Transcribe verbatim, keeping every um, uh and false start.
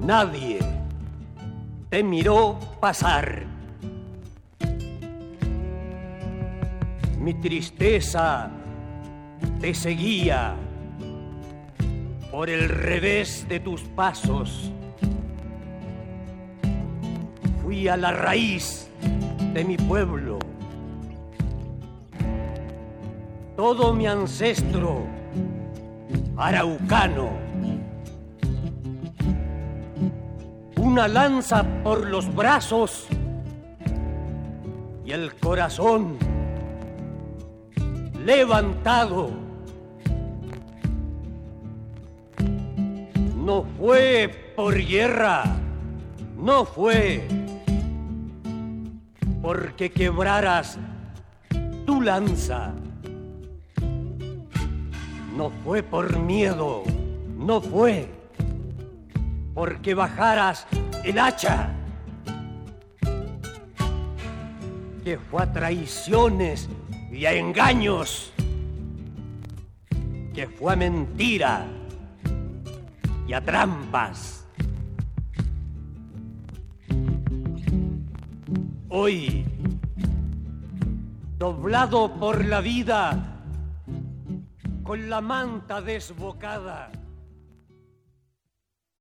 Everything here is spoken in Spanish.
Nadie te miró pasar. Mi tristeza te seguía por el revés de tus pasos. Fui a la raíz de mi pueblo. Todo mi ancestro araucano. Una lanza por los brazos y el corazón levantado. No fue por guerra, no fue porque quebraras tu lanza. No fue por miedo, no fue porque bajaras el hacha. Que fue a traiciones y a engaños. Que fue a mentira y a trampas. Hoy, doblado por la vida, con la manta desbocada,